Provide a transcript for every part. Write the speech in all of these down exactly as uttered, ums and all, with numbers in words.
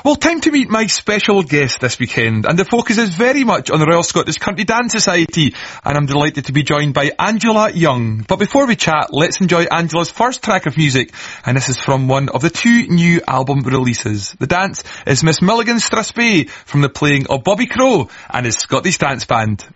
Well, time to meet my special guest this weekend, and the focus is very much on the Royal Scottish Country Dance Society, and I'm delighted to be joined by Angela Young. But before we chat, let's enjoy Angela's first track of music, and this is from one of the two new album releases. The dance is Miss Milligan's Strathspey from the playing of Bobby Crow and his Scottish Dance Band.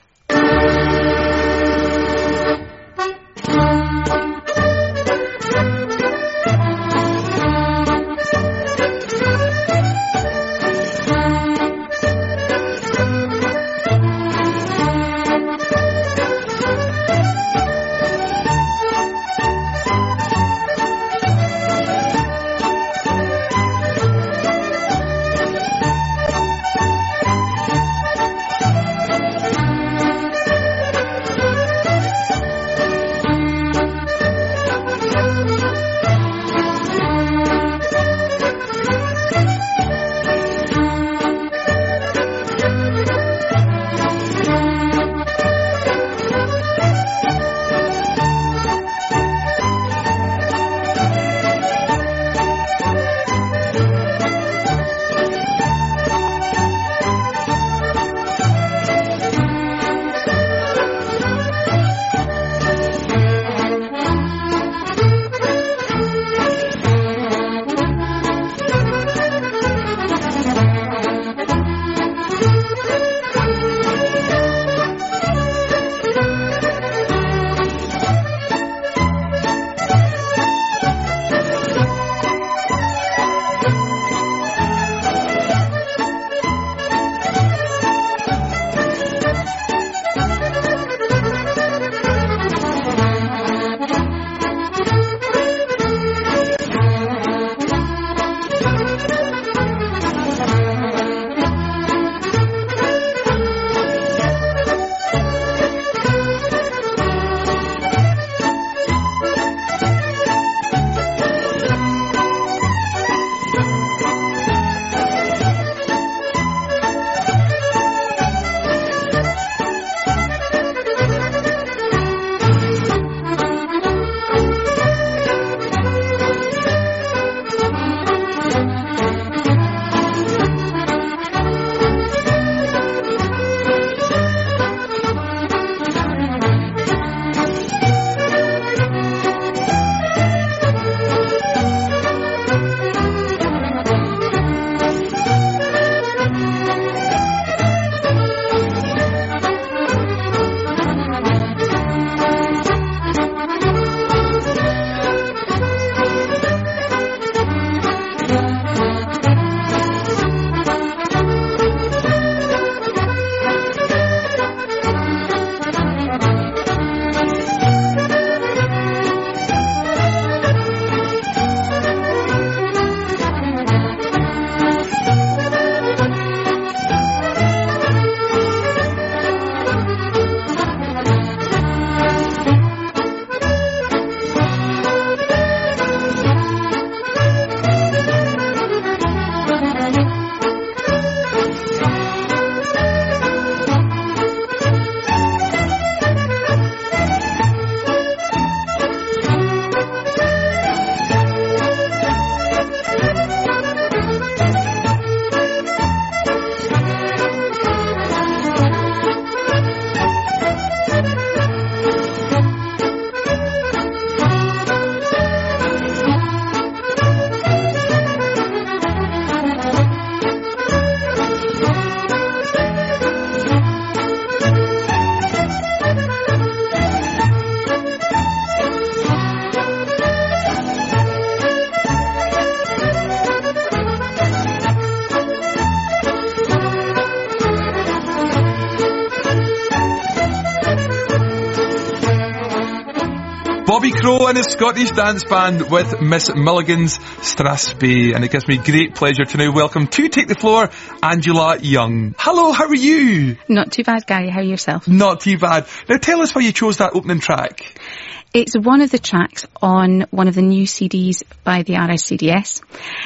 Bobby Crow and his Scottish Dance Band with Miss Milligan's Strathspey. And it gives me great pleasure to now welcome to Take the Floor, Angela Young. Hello, how are you? Not too bad, Gary. How are yourself? Not too bad. Now tell us why you chose that opening track. It's one of the tracks on one of the new C Ds by the R S C D S,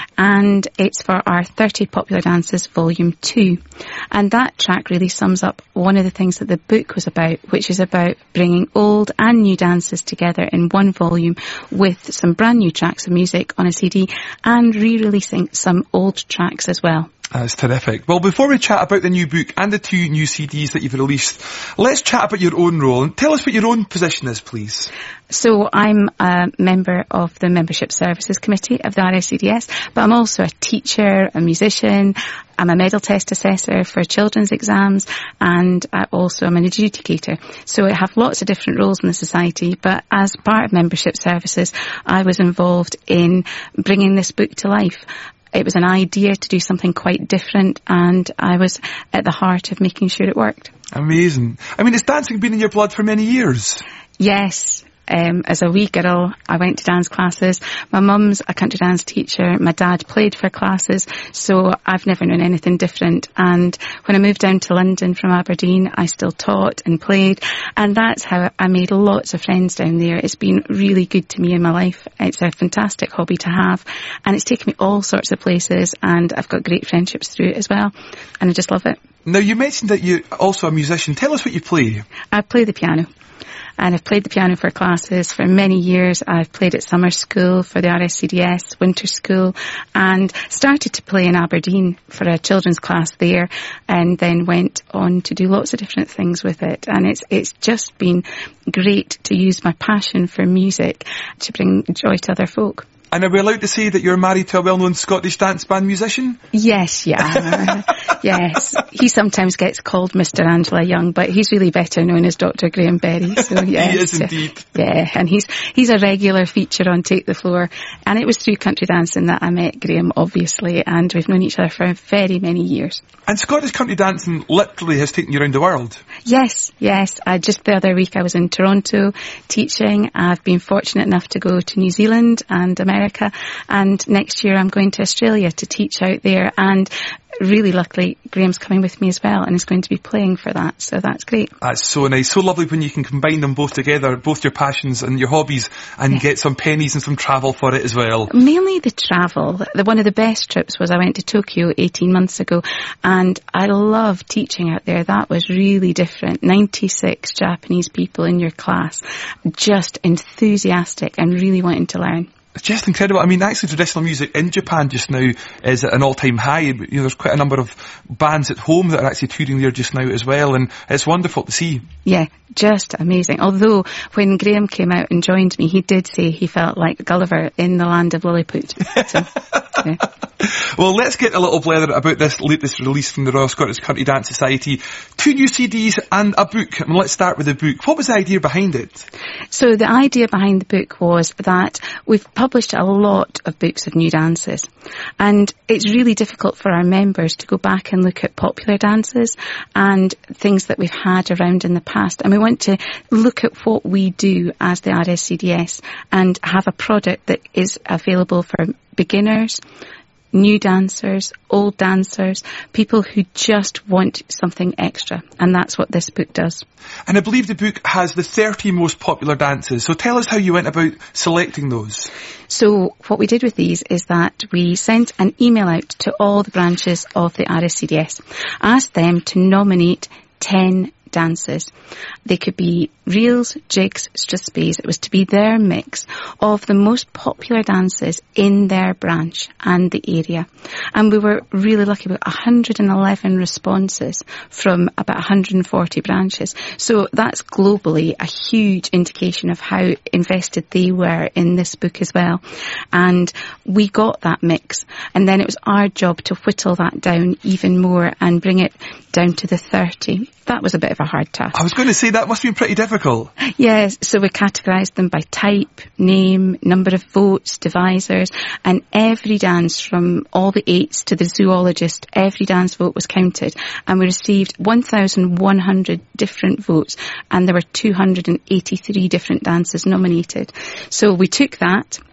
and it's for our thirty Popular Dances Volume two. And that track really sums up one of the things that the book was about, which is about bringing old and new dances together in one volume with some brand new tracks of music on a C D and re-releasing some old tracks as well. That's terrific. Well, before we chat about the new book and the two new C Ds that you've released, let's chat about your own role and tell us what your own position is, please. So I'm a member of the Membership Services Committee of the R S C D S, but I'm also a teacher, a musician. I'm a medal test assessor for children's exams, and I also am an adjudicator. So I have lots of different roles in the society, but as part of Membership Services, I was involved in bringing this book to life. It was an idea to do something quite different, and I was at the heart of making sure it worked. Amazing. I mean, has dancing been in your blood for many years? Yes. Um, as a wee girl, I went to dance classes. My mum's a country dance teacher. My dad played for classes, so I've never known anything different. And when I moved down to London from Aberdeen, I still taught and played, and that's how I made lots of friends down there. It's been really good to me in my life. It's a fantastic hobby to have, and it's taken me all sorts of places, and I've got great friendships through it as well, and I just love it. Now, you mentioned that you're also a musician. Tell us what you play. I play the piano. And I've played the piano for classes for many years. I've played at summer school for the R S C D S, winter school, and started to play in Aberdeen for a children's class there, and then went on to do lots of different things with it. And it's it's just been great to use my passion for music to bring joy to other folk. And are we allowed to say that you're married to a well-known Scottish dance band musician? Yes, yeah. Yes. He sometimes gets called Mister Angela Young, but he's really better known as Doctor Graham Berry. So, yes. He is indeed. Yeah, and he's he's a regular feature on Take the Floor. And it was through country dancing that I met Graham, obviously, and we've known each other for very many years. And Scottish country dancing literally has taken you around the world. Yes, yes. I, just the other week I was in Toronto teaching. I've been fortunate enough to go to New Zealand and America, and next year I'm going to Australia to teach out there, and really luckily Graham's coming with me as well and is going to be playing for that, so that's great. That's so nice, so lovely when you can combine them both together, both your passions and your hobbies, and yeah. get some pennies and some travel for it as well. Mainly the travel. The, one of the best trips was I went to Tokyo eighteen months ago, and I love teaching out there. That was really different. ninety-six Japanese people in your class, just enthusiastic and really wanting to learn. It's just incredible. I mean, actually traditional music in Japan just now is at an all-time high. You know, there's quite a number of bands at home that are actually touring there just now as well, and it's wonderful to see. Yeah, just amazing. Although, when Graham came out and joined me, he did say he felt like Gulliver in the land of Lilliput. So, yeah. Well, let's get a little blather about this latest release from the Royal Scottish Country Dance Society. Two new C Ds and a book. I mean, let's start with the book. What was the idea behind it? So the idea behind the book was that we've published a lot of books of new dances, and it's really difficult for our members to go back and look at popular dances and things that we've had around in the past. And we want to look at what we do as the R S C D S and have a product that is available for beginners, new dancers, old dancers, people who just want something extra. And that's what this book does. And I believe the book has the thirty most popular dances. So tell us how you went about selecting those. So what we did with these is that we sent an email out to all the branches of the R S C D S, asked them to nominate ten dances. They could be reels, jigs, strathspeys. It was to be their mix of the most popular dances in their branch and the area. And we were really lucky. We got one hundred eleven responses from about one hundred forty branches. So that's globally a huge indication of how invested they were in this book as well. And we got that mix. And then it was our job to whittle that down even more and bring it down to the thirty. That was a bit of a hard task. I was going to say that must have been pretty difficult. Yes, so we categorised them by type, name, number of votes, devisers, and every dance from all the eights to the zoologist, every dance vote was counted, and we received one thousand one hundred different votes, and there were two hundred eighty-three different dances nominated. So we took that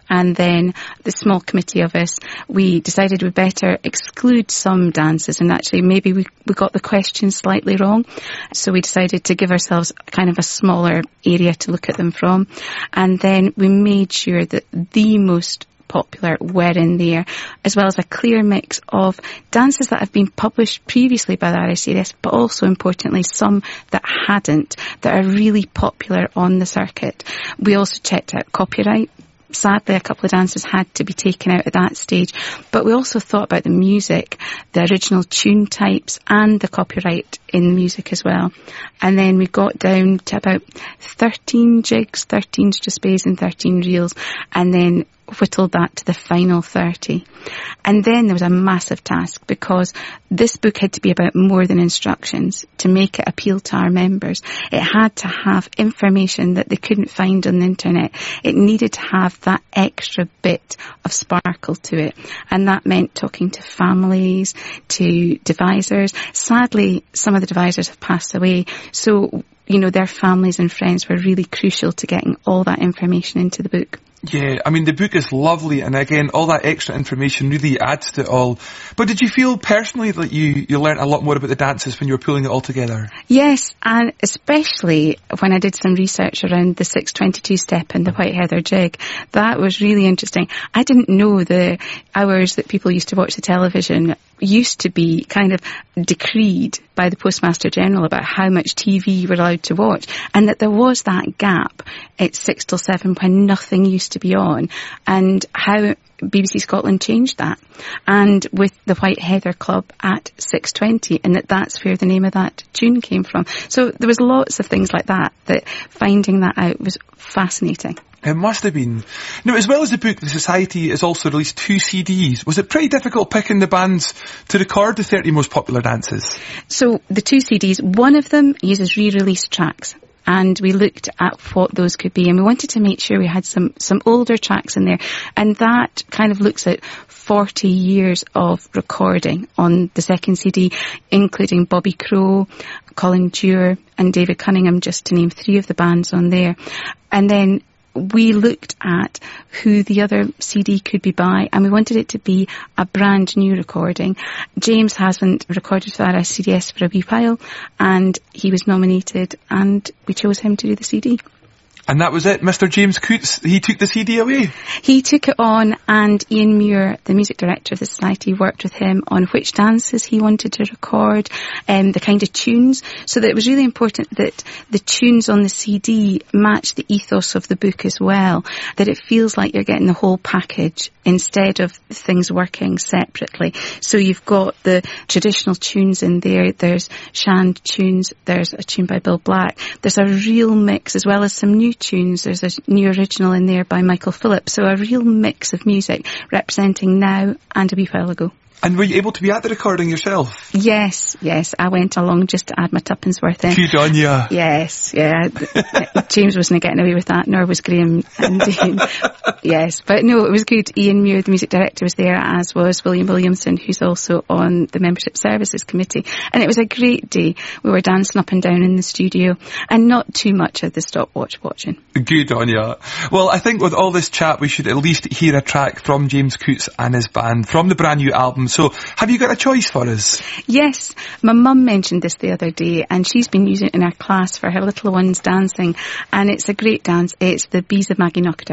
And then the small committee of us, we decided we'd better exclude some dances, and actually maybe we, we got the question slightly wrong. So we decided to give ourselves kind of a smaller area to look at them from. And then we made sure that the most popular were in there, as well as a clear mix of dances that have been published previously by the R S C D S, but also importantly some that hadn't, that are really popular on the circuit. We also checked out copyright. Sadly, a couple of dances had to be taken out at that stage, but we also thought about the music, the original tune types and the copyright in the music as well. And then we got down to about thirteen jigs, thirteen strathspeys and thirteen reels, and then whittled that to the final thirty. And then there was a massive task, because this book had to be about more than instructions to make it appeal to our members. It had to have information that they couldn't find on the internet. It needed to have that extra bit of sparkle to it. And that meant talking to families, to devisers. Sadly, some of the devisers have passed away. So, you know, their families and friends were really crucial to getting all that information into the book. Yeah, I mean, the book is lovely, and again, all that extra information really adds to it all. But did you feel personally that you, you learnt a lot more about the dances when you were pulling it all together? Yes, and especially when I did some research around the six twenty-two step and the White Heather jig. That was really interesting. I didn't know the hours that people used to watch the television used to be kind of decreed by the Postmaster General about how much T V you were allowed to watch, and that there was that gap at six till seven when nothing used to be on, and how B B C Scotland changed that, and with the White Heather Club at six twenty, and that that's where the name of that tune came from. So there was lots of things like that, that finding that out was fascinating. It must have been. Now, as well as the book, the Society has also released two C Ds. Was it pretty difficult picking the bands to record the thirty most popular dances? So the two C Ds, one of them uses re-released tracks. And we looked at what those could be, and we wanted to make sure we had some, some older tracks in there. And that kind of looks at forty years of recording on the second C D, including Bobby Crow, Colin Dewar and David Cunningham, just to name three of the bands on there. And then we looked at who the other C D could be by, and we wanted it to be a brand new recording. James hasn't recorded for R S C D S for a wee while, and he was nominated, and we chose him to do the C D. And that was it, Mister James Coates, he took the C D away? He took it on, and Ian Muir, the music director of the Society, worked with him on which dances he wanted to record, um, the kind of tunes, so that it was really important that the tunes on the C D match the ethos of the book as well, that it feels like you're getting the whole package instead of things working separately. So you've got the traditional tunes in there, there's Shand tunes, there's a tune by Bill Black, there's a real mix as well as some new tunes. There's a new original in there by Michael Phillips, so a real mix of music representing now and a wee while ago. And were you able to be at the recording yourself? Yes, yes. I went along just to add my tuppence worth in. Good on ya. Yes, yeah. James wasn't getting away with that, nor was Graham and Dean. Yes, but no, it was good. Ian Muir, the music director, was there, as was William Williamson, who's also on the Membership Services Committee. And it was a great day. We were dancing up and down in the studio, and not too much of the stopwatch watching. Good on ya. Well, I think with all this chat, we should at least hear a track from James Coates and his band from the brand new album. So, have you got a choice for us? Yes. My mum mentioned this the other day, and she's been using it in her class for her little ones dancing, and it's a great dance. It's the Bees of Maggie Knockter.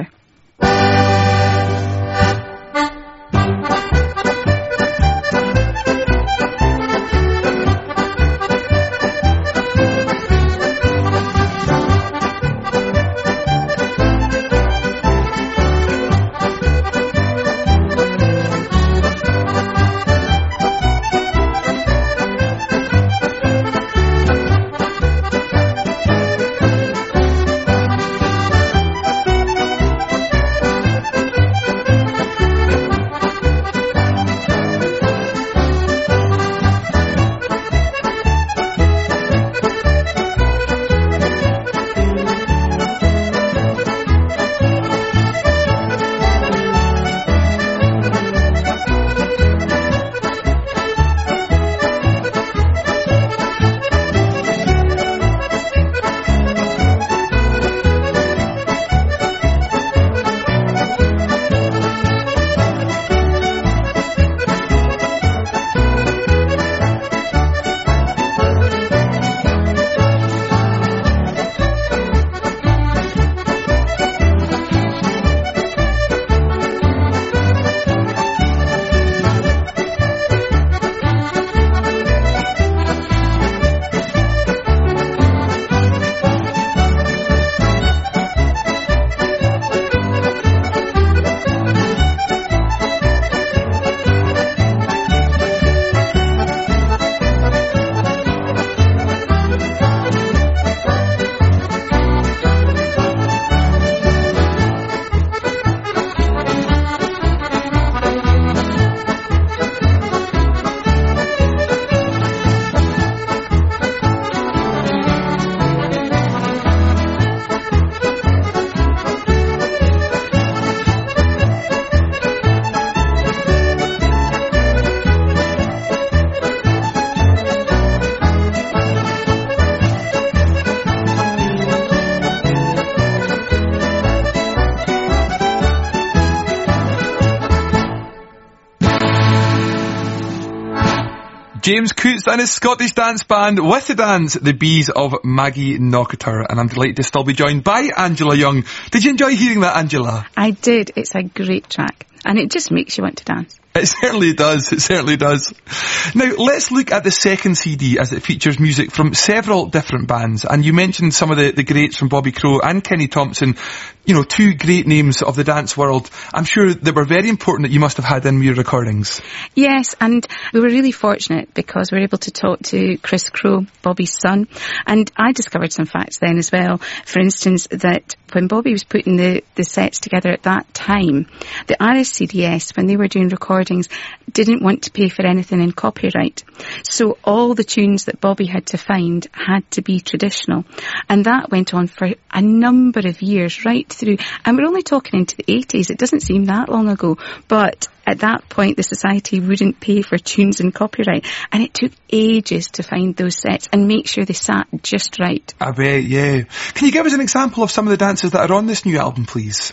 James Coates and his Scottish dance band with the dance, The Bees of Maggie Knockater. And I'm delighted to still be joined by Angela Young. Did you enjoy hearing that, Angela? I did. It's a great track. And it just makes you want to dance. It certainly does, it certainly does. Now, let's look at the second C D as it features music from several different bands. And you mentioned some of the, the greats from Bobby Crow and Kenny Thompson, you know, two great names of the dance world. I'm sure that were very important that you must have had in your recordings. Yes, and we were really fortunate because we were able to talk to Chris Crow, Bobby's son. And I discovered some facts then as well. For instance, that when Bobby was putting the, the sets together at that time, the R S C D S, when they were doing recordings, didn't want to pay for anything in copyright. So all the tunes that Bobby had to find had to be traditional. And that went on for a number of years, right through, and we're only talking into the eighties. It doesn't seem that long ago, but at that point the society wouldn't pay for tunes in copyright, and it took ages to find those sets and make sure they sat just right. I bet, yeah. Can you give us an example of some of the dances that are on this new album, please?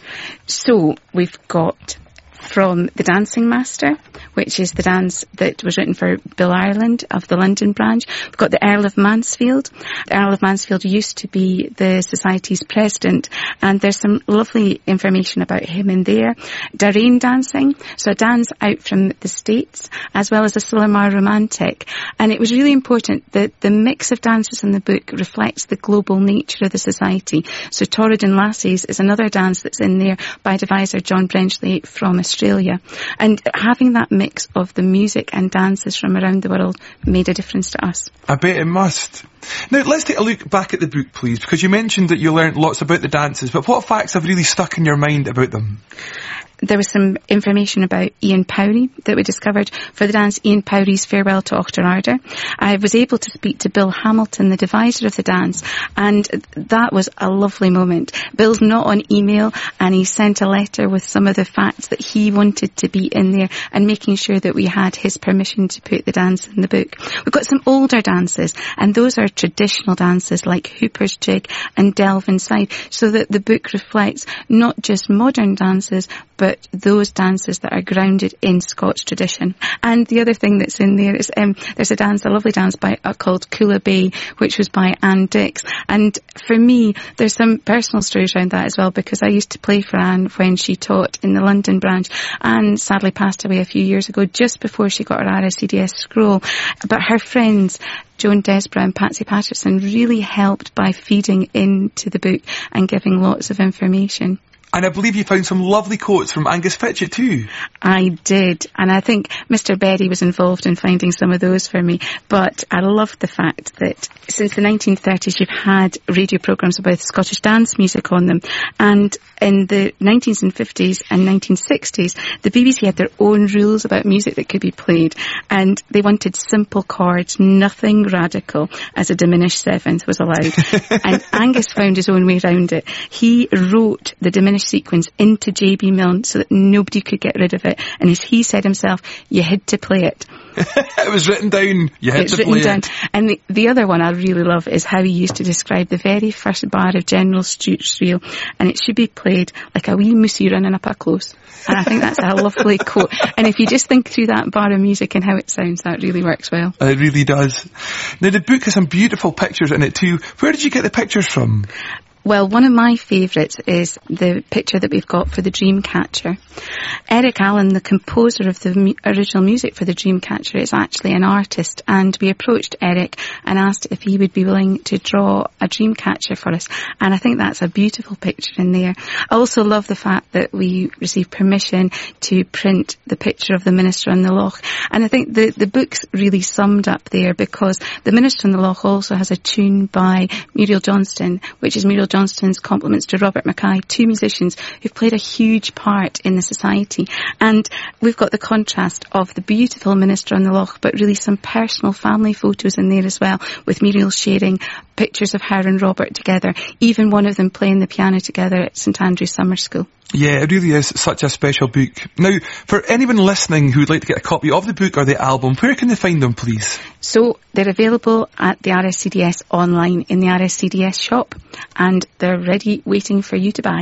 So we've got from The Dancing Master, which is the dance that was written for Bill Ireland of the London branch. We've got the Earl of Mansfield. The Earl of Mansfield used to be the Society's president, and there's some lovely information about him in there. Darrain dancing, so a dance out from the States, as well as a Sillamar romantic. And it was really important that the mix of dances in the book reflects the global nature of the society. So Torridon Lassies is another dance that's in there by deviser John Brenchley from Australia. And having that mix of the music and dances from around the world made a difference to us. I bet it must. Now, let's take a look back at the book, please, because you mentioned that you learned lots about the dances, but what facts have really stuck in your mind about them? There was some information about Ian Powrie that we discovered for the dance Ian Powrie's Farewell to Auchterarder. I was able to speak to Bill Hamilton, the deviser of the dance, and that was a lovely moment. Bill's not on email, and he sent a letter with some of the facts that he wanted to be in there and making sure that we had his permission to put the dance in the book. We've got some older dances, and those are traditional dances like Hooper's Jig and Delve Inside, so that the book reflects not just modern dances, but those dances that are grounded in Scots tradition. And the other thing that's in there is um, there's a dance, a lovely dance by uh, called Coola Bay, which was by Anne Dix. And for me, there's some personal stories around that as well, because I used to play for Anne when she taught in the London branch. Anne sadly passed away a few years ago, just before she got her R S C D S scroll. But her friends, Joan Desborough and Patsy Patterson, really helped by feeding into the book and giving lots of information. And I believe you found some lovely quotes from Angus Fitchett too. I did. And I think Mister Berry was involved in finding some of those for me. But I love the fact that since the nineteen thirties you've had radio programmes about Scottish dance music on them. And in the nineteen fifties and nineteen sixties, the B B C had their own rules about music that could be played. And they wanted simple chords, nothing radical, as a diminished seventh was allowed. And Angus found his own way around it. He wrote the diminished sequence into J B Milne so that nobody could get rid of it, and as he said himself, you had to play it. It was written down, you had it's to play down. it. And the, the other one I really love is how he used to describe the very first bar of General Stuart's reel, and it should be played like a wee mousey running up a close. And I think that's a lovely quote, and if you just think through that bar of music and how it sounds, that really works well. It really does. Now the book has some beautiful pictures in it too. Where did you get the pictures from? Well, one of my favourites is the picture that we've got for the Dreamcatcher. Eric Allen, the composer of the mu- original music for the Dreamcatcher, is actually an artist, and we approached Eric and asked if he would be willing to draw a Dreamcatcher for us, and I think that's a beautiful picture in there. I also love the fact that we received permission to print the picture of the Minister on the Loch, and I think the, the book's really summed up there, because the Minister on the Loch also has a tune by Muriel Johnston, which is Muriel Johnston's compliments to Robert Mackay, two musicians who've played a huge part in the society. And we've got the contrast of the beautiful Minister on the Loch, but really some personal family photos in there as well, with Muriel sharing pictures of her and Robert together, even one of them playing the piano together at St Andrew's Summer School. Yeah, it really is such a special book. Now, for anyone listening who would like to get a copy of the book or the album, where can they find them, please? So they're available at the R S C D S online in the R S C D S shop, and they're ready, waiting for you to buy.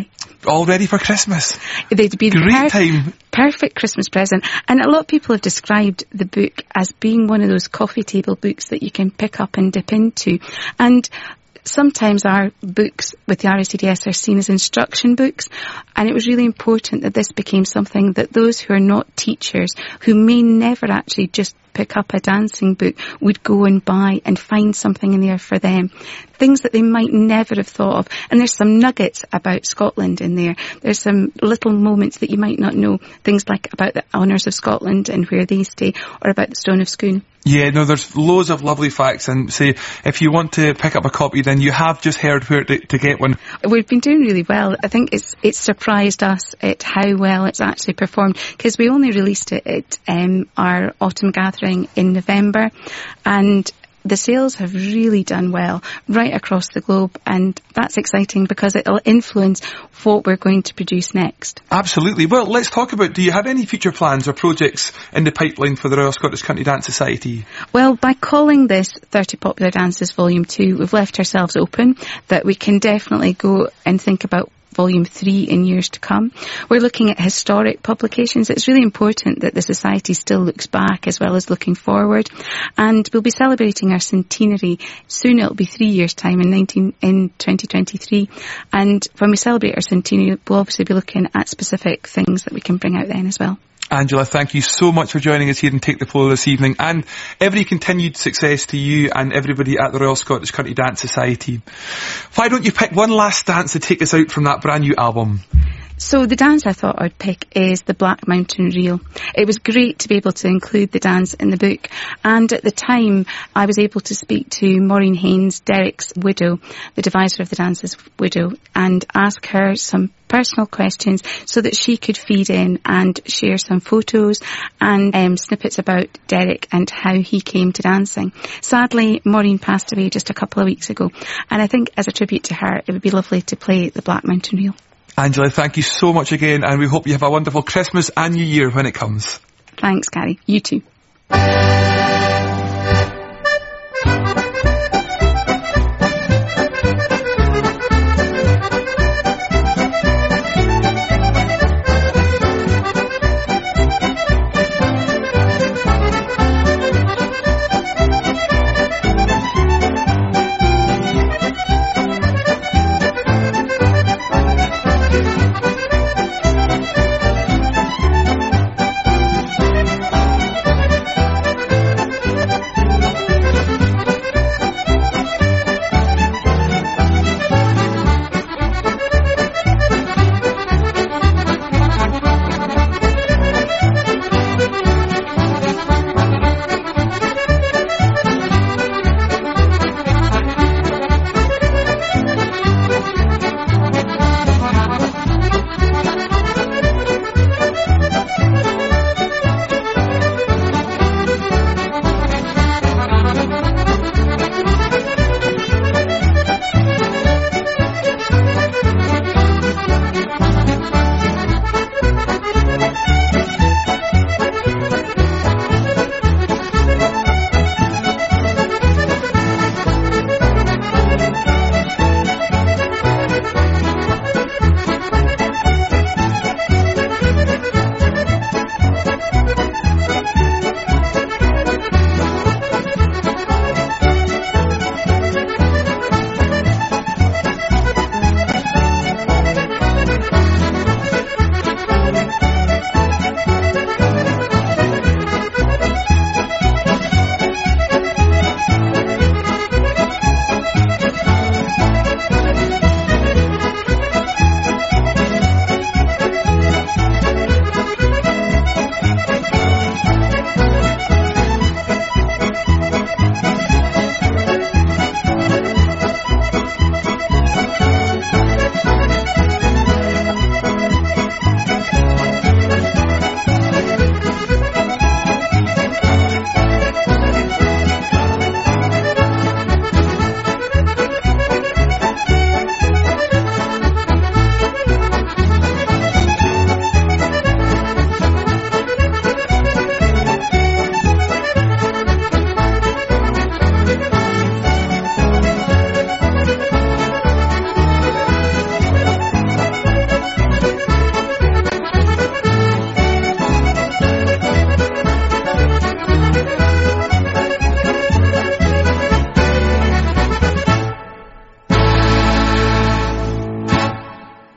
all ready for Christmas. They'd be Great the per- time. perfect Christmas present. And a lot of people have described the book as being one of those coffee table books that you can pick up and dip into. And sometimes our books with the R S C D S are seen as instruction books, and it was really important that this became something that those who are not teachers, who may never actually just pick up a dancing book, would go and buy and find something in there for them. Things that they might never have thought of. And there's some nuggets about Scotland in there. There's some little moments that you might not know. Things like about the honours of Scotland and where they stay, or about the Stone of Scone. Yeah, no, there's loads of lovely facts, and say, if you want to pick up a copy, then you have just heard where to, to get one. We've been doing really well. I think it's it's surprised us at how well it's actually performed, because we only released it at um, our autumn gathering in November, and the sales have really done well right across the globe, and that's exciting because it'll influence what we're going to produce next. Absolutely. Well, let's talk about, do you have any future plans or projects in the pipeline for the Royal Scottish Country Dance Society? Well, by calling this thirty Popular Dances Volume two, we've left ourselves open that we can definitely go and think about Volume three in years to come. We're looking at historic publications. It's really important that the Society still looks back as well as looking forward. And we'll be celebrating our centenary. Soon it'll be three years' time in nineteen in twenty twenty-three. And when we celebrate our centenary, we'll obviously be looking at specific things that we can bring out then as well. Angela, thank you so much for joining us here and Take the Floor this evening, and every continued success to you and everybody at the Royal Scottish Country Dance Society. Why don't you pick one last dance to take us out from that brand new album? So the dance I thought I'd pick is the Black Mountain Reel. It was great to be able to include the dance in the book, and at the time I was able to speak to Maureen Haynes, Derek's widow, the deviser of the dance's widow, and ask her some personal questions so that she could feed in and share some photos and um, snippets about Derek and how he came to dancing. Sadly, Maureen passed away just a couple of weeks ago, and I think as a tribute to her, it would be lovely to play the Black Mountain Reel. Angela, thank you so much again, and we hope you have a wonderful Christmas and New Year when it comes. Thanks, Gary. You too.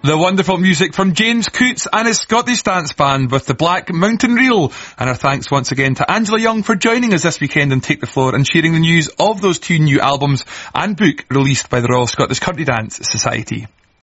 The wonderful music from James Coots and his Scottish dance band with the Black Mountain Reel. And our thanks once again to Angela Young for joining us this weekend and Take the Floor and sharing the news of those two new albums and book released by the Royal Scottish Country Dance Society.